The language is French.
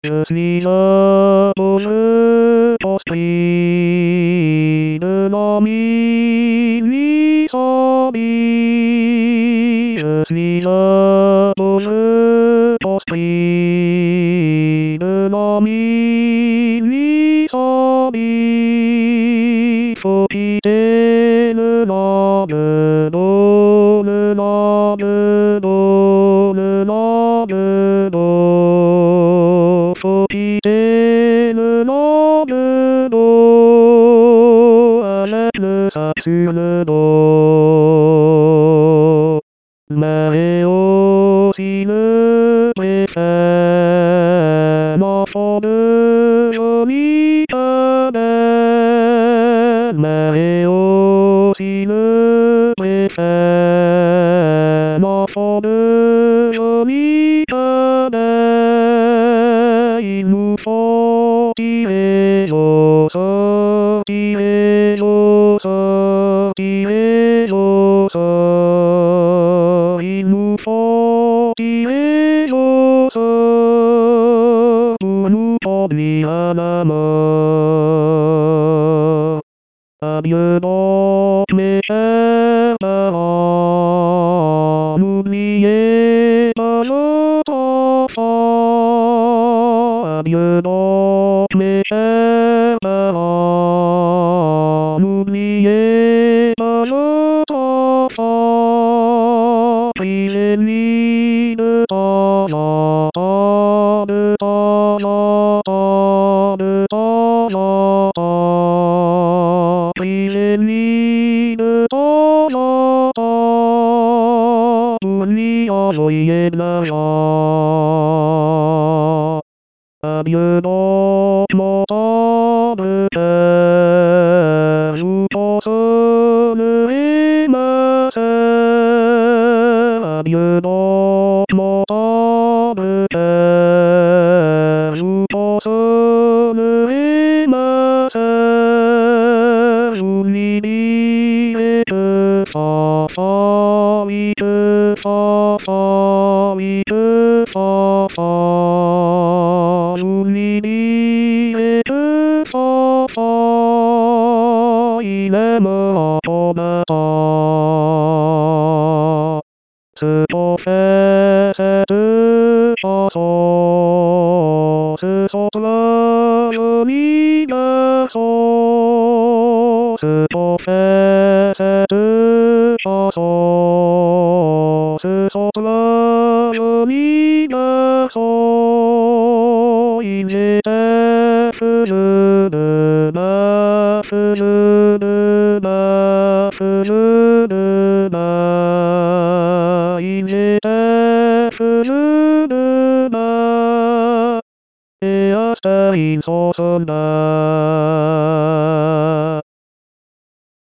Je suis un bourgeois construit de la mini-zombie. Je suis un bourgeois construit de la mini-zombie. Faut quitter le Languedoc, le Languedoc, le Languedoc. Faut quitter le Languedoc avec le sac sur le dos. Mais aussi le préfet, l'enfant de jolie Canelle. Mais aussi le préfet, l'enfant de jolie Canelle. Il nous faut tirer au sort, tirer au sort, tirer au sort. Il nous faut tirer au sort pour nous conduire à la mort. Adieu donc mes chers parents, n'oubliez pas votre enfant. Adieu donc mes chers parents, n'oubliez pas votre enfant. Priez-lui de temps en temps, de temps en temps, de temps en temps. Priez-lui de temps en temps pour lui envoyer de l'argent. Adieu donc mon tendre cœur, je vous consolerai ma sœur. Adieu donc mon tendre cœur, je vous consolerai ma sœur. Je vous lui dirai que fanfan, oui que fanfan, oui que fanfan. Je vous lui dirai que fanfan, il est mort en combattant. Ce qu'on fait cette chanson, ce sont trois jolis garçons. Ce qu'on fait cette chanson, ce sont trois jolis garçons. Ils étaient feux de ma, feux de ma, feux de ma. Ils étaient feux de ma. Et à ce temps, ils sont soldats.